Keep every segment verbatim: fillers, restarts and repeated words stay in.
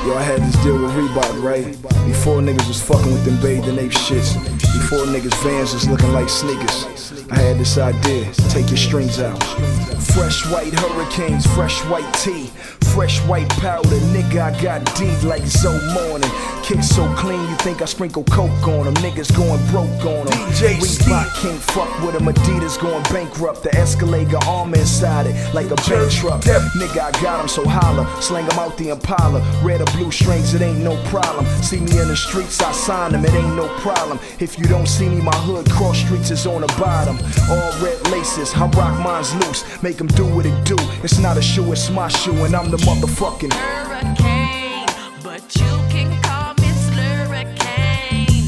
Yo, I had this deal with Reebok, right? Before niggas was fucking with them Bathe and Ape shits. Before niggas' Vans was looking like sneakers. I had this idea, take your strings out. Fresh white Hurricanes, fresh white tee. Fresh white powder, nigga, I got D like Zoe Morning. Kick so clean, you think I sprinkle coke on them. Niggas going broke on them. D J Reebok can't fuck with them. Adidas going bankrupt. The Escalade got armor inside it like a bank truck. Nigga, I got them, so holla. Slang them out the Impala. Red or blue strings, it ain't no problem. See me in the streets, I sign them, it ain't no problem. If you don't see me, my hood cross streets is on the bottom. All red laces, I rock mine's loose. Make them do what it do. It's not a shoe, it's my shoe, and I'm the motherfucking hurricane, but you can call me Slurricane.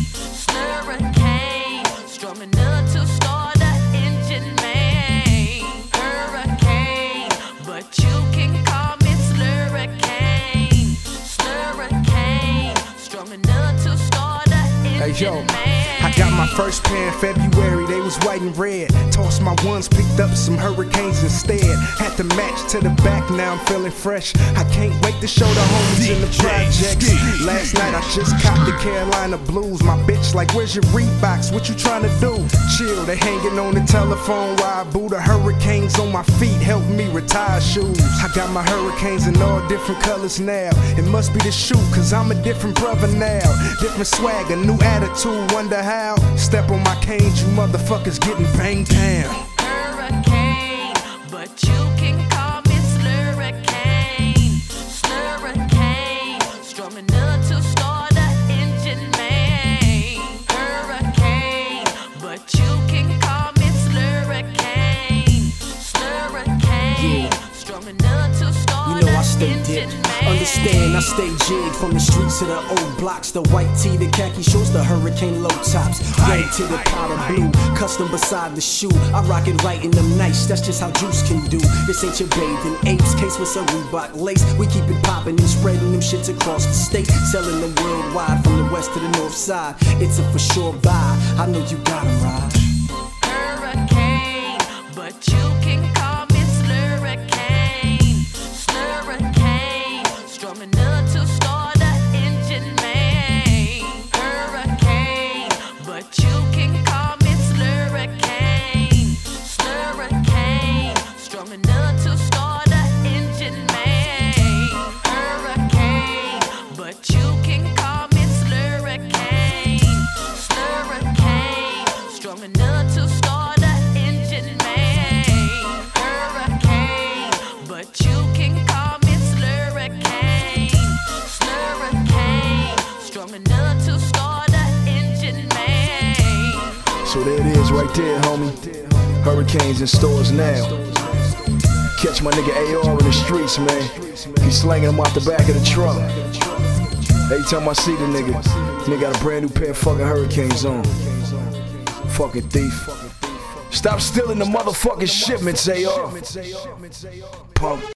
Slurricane, strong enough to start an engine, man. Hurricane, but you can call me Slurricane. Slurricane, strong enough to start an engine, hey, yo. man. I got my first pair in February, they was white and red. Tossed my ones, picked up some Hurricanes instead. Had to match to the back, now I'm feeling fresh. I can't wait to show the homies in the projects. Last night I just copped the Carolina Blues. My bitch like, where's your Reeboks? What you trying to do? Chill, they hanging on the telephone while I boo the Hurricanes on my feet, help me retire shoes. I got my Hurricanes in all different colors now. It must be the shoe, cause I'm a different brother now. Different swag, a new attitude, wonder how. Step on my canes, you motherfuckers getting banged down. Hurricane, but you can call me Slurricane. Slurricane, strong enough to start an engine, man. Hurricane, but you can call me Slurricane. Slurricane, yeah. Strong enough to start you know I an stay engine, dipped. man. Understand, I stay jigged from the streets to the old blocks. The white tee, the khaki shorts, the Hurricane low tops. Red to the powder blue, custom beside the shoe. I rock it right in them nights, that's just how juice can do. This ain't your bathing apes, case with some Reebok lace. We keep it popping and spreading them shits across the state. Selling them worldwide from the west to the north side. It's a for sure buy, I know you gotta ride. Hurricane, but you can call me Slurricane. Slurricane, strong enough to start an engine, man. Hurricane, but you can call me Slurricane. Slurricane, strong enough to start an engine, man. Hurricane, but you can call me Slurricane. Slurricane, strong enough to start an engine, man. Hurricane, but you can call me Slurricane. Slurricane, strong enough to start an engine, man. So there it is right there, homie. Hurricanes in stores now. Catch my nigga A R in the streets, man. He's slanging them out the back of the truck. Every time I see the nigga, nigga got a brand new pair of fucking Hurricanes on. Fucking thief. Stop stealing the motherfucking shipments, A R. Punk.